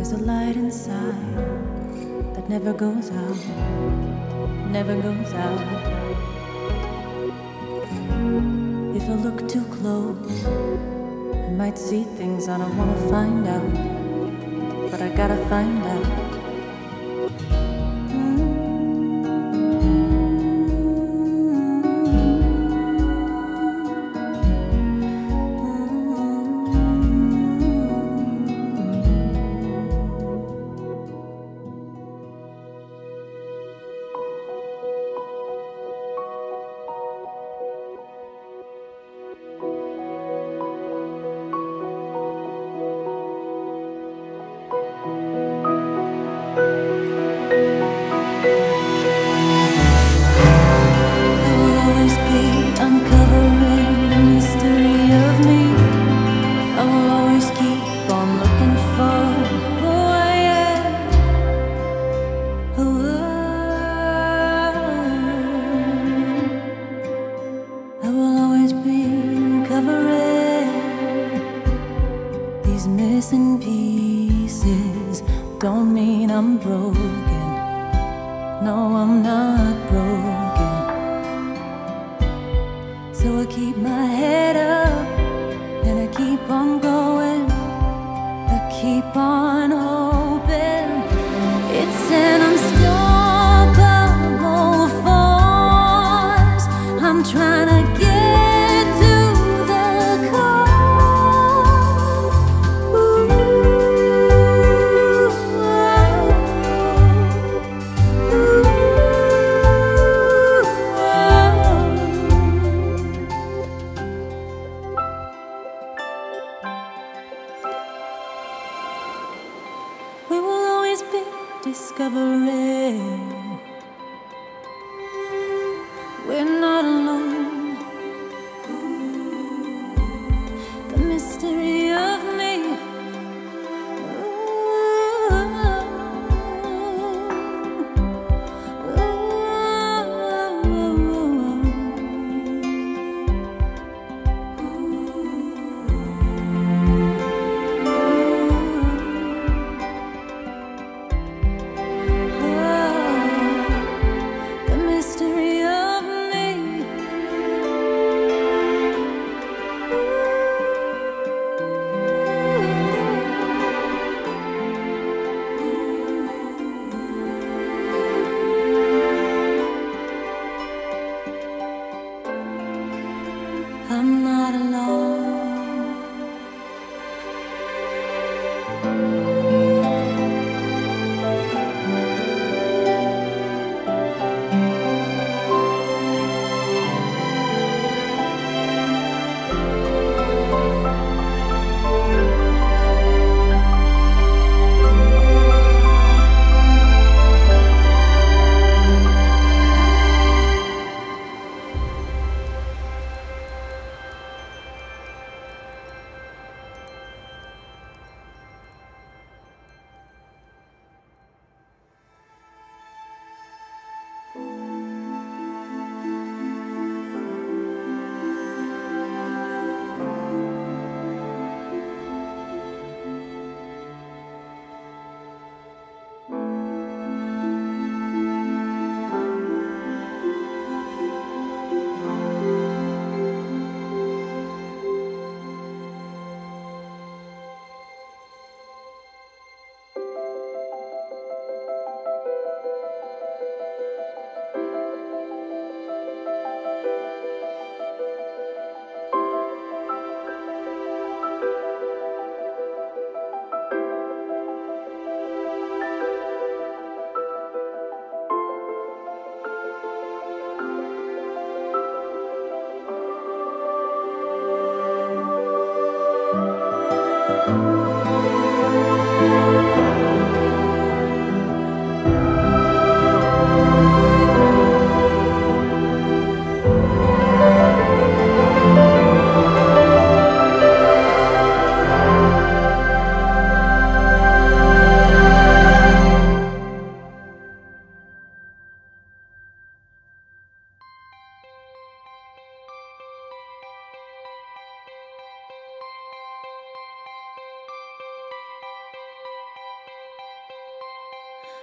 There's a light inside that never goes out, never goes out. If I look too close, I might see things I don't wanna find out, but I gotta find out.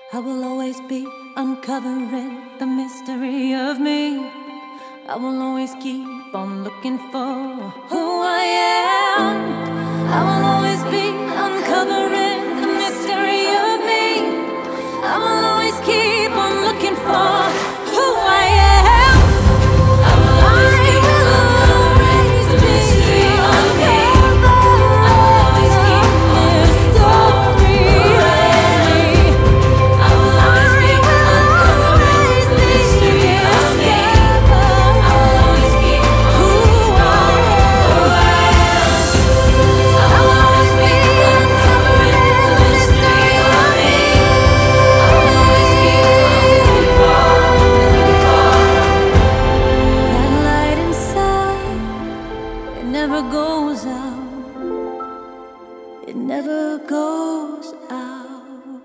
I will always be uncovering the mystery of me. I will always keep on looking for who I am. I will always be uncovering the mystery of me. I will always keep on looking for who I am. I will always be uncovering the mystery of me. I will always keep on looking for who I am. I will always be uncovering the mystery of me. I will always keep who I am. I will always be uncovering the mystery of me. I will always keep on looking for that light inside. It never goes out. It never goes out.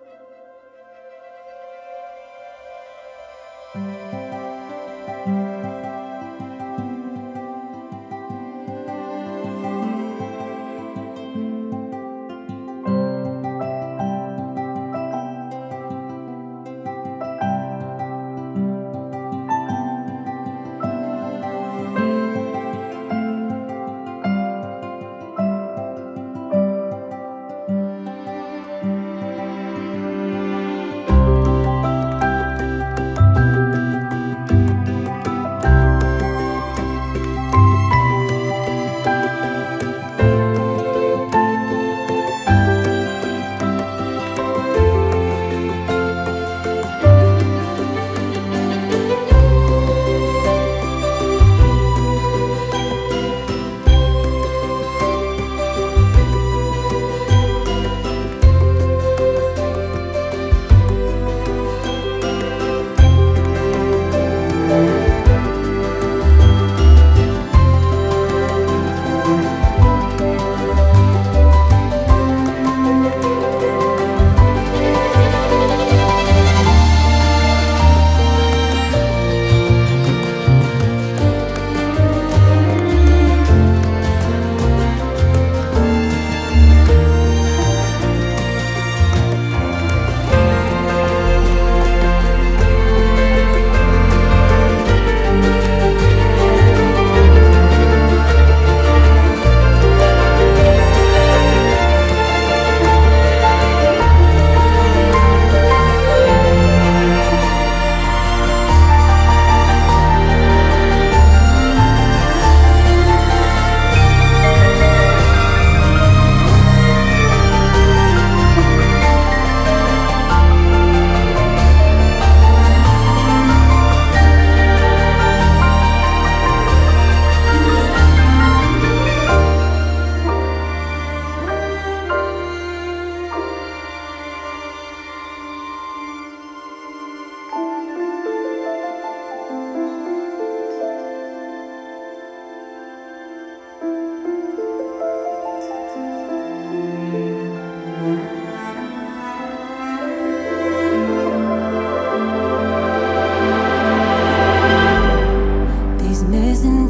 These missing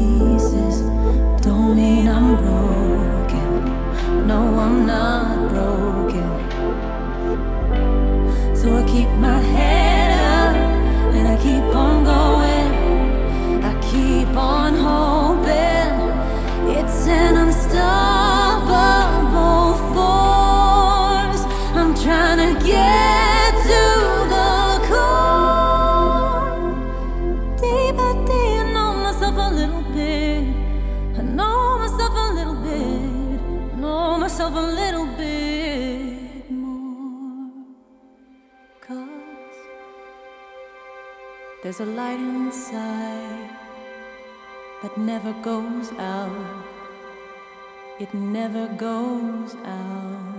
pieces don't mean I'm broken. No, I'm not broken. So I keep my head up and I keep on going. I keep on hoping. It's an unstoppable force. I'm trying to get to the core. Day by day, I know myself a little bit. I know myself a little bit. Know myself a little bit more. 'Cause there's a light inside that never goes out. It never goes out.